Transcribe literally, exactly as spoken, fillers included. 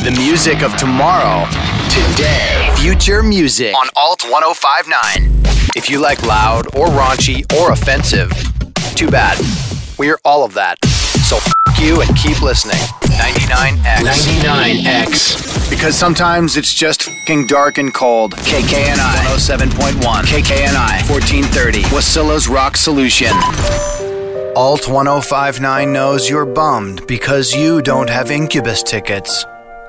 The music of tomorrow, today. Future music on Alt ten fifty-nine. If you like loud or raunchy or offensive, too bad. We're all of that. So f*** you and keep listening. ninety-nine X. ninety-nine X. Because sometimes it's just f***ing dark and cold. K K N I one oh seven point one. K K N I fourteen thirty. Wasilla's Rock Solution. Alt ten fifty-nine knows you're bummed because you don't have Incubus tickets.